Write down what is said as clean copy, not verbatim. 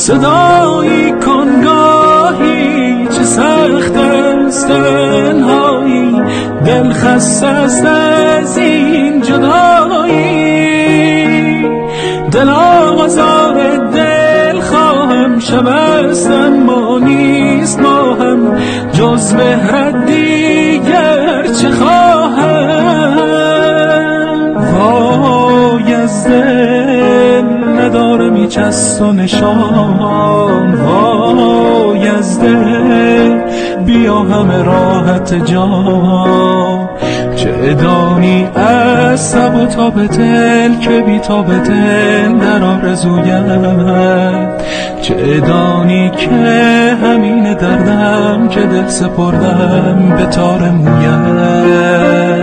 صدایی کن گاهی، چه سخت است تنهایی، دل خسته است از این جدایی. دل آزار دل خواهم، شب است اما نیست ماهم، جز مهرت دیگر چه خواهم. وای از دل ندارم هیچ از تو نشان، وای از دل بیا همه راحت جان. چه دانی از سب و تاب دل که بی تاب دل در آرزویم، چه دانی که همین دردم که دل سپردم به تار مویم.